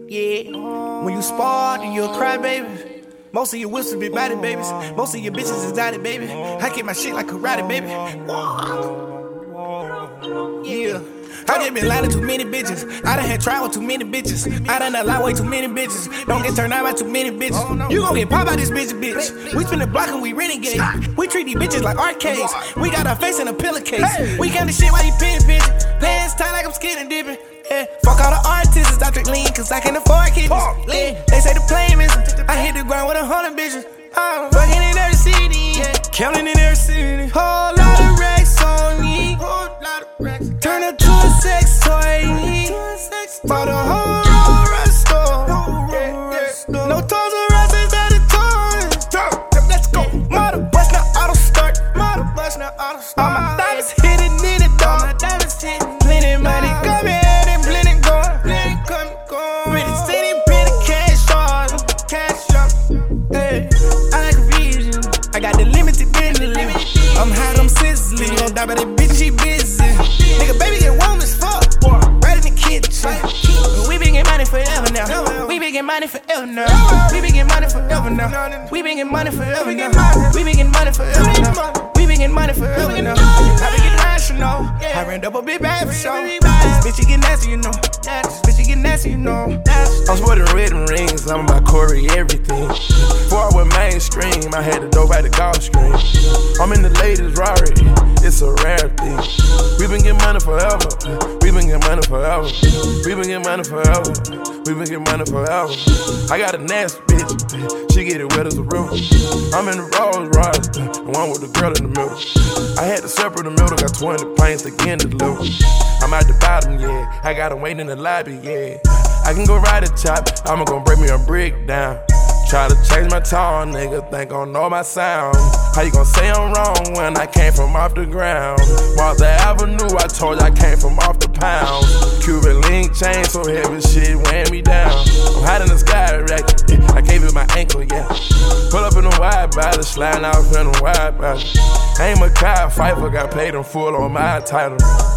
Yeah. When you spar, then you'll cry, baby. Most of your whips be batty babies. Most of your bitches is dotted, baby. I keep my shit like karate, baby. Yeah. I just been lying to too many bitches. I done had trial with too many bitches. I done lie way too many bitches. Don't get turned out by too many bitches. You gon' get popped by this bitch. We spin the block and we renegade. We treat these bitches like arcades. We got our face in a pillowcase. We got the shit while you pin bitch. Pants tight like I'm skinning dipping. Yeah. Fuck all the artists, I drink lean cause I can afford kidneys. Yeah. They say the plane missing. I hit the ground with 100 bitches. Fucking in every city, yeah. Counting in every city. Whole lot of racks on me. Turn up to a sex toy. For the whole rest store. No toes or roses at the toy. Let's go. Model bus, not auto start. Model bus, not auto start. All my diamonds hitting in the door. My diamonds hitting. Plenty money coming and plenty going. Plenty coming. Pretty city, pretty cash on. Cash on. Hey, I like a vision. I got the limited business. I'm hot, I'm sizzling. You gon' die by that bitch, she busy. Nigga, baby get warm as fuck. Right in the kitchen. We been getting money forever now. We been getting money forever now. We been getting money forever now. We been getting money forever now. We been getting money forever now. We been getting money forever now. I been getting rational. I ran double big bag for sure. Bitch, you get nasty, you know. Bitch, you get nasty, you know. I'm sporting red rings, I'm about Corey everything. Before I went mainstream, I had to dope at the golf screen. I'm in the latest Rari, it's a rare thing. We been getting money forever. We been getting money forever. We been getting money forever. We been getting money forever. I got a nasty bitch, she get it wet as a river. I'm in the Rolls Royce, the one with the girl in the middle. I had to separate the middle, got 20 pints again to deliver. I'm at the bottom, yeah. I got 'em waiting in the lobby, yeah. I can go ride a chop, I'ma gon' break me a brick down. Try to change my tone, nigga think I don't know my sound. How you gon' say I'm wrong when I came from off the ground? Walk the avenue, I told you I came from off the pound. Cuban link chain so heavy, shit weighing me down. I'm hot in the sky, racket, yeah. I gave it my ankle, yeah. Pull up in a wide body, sliding out in a wide body. Ain't Makai Pfeiffer, got paid in full on my title.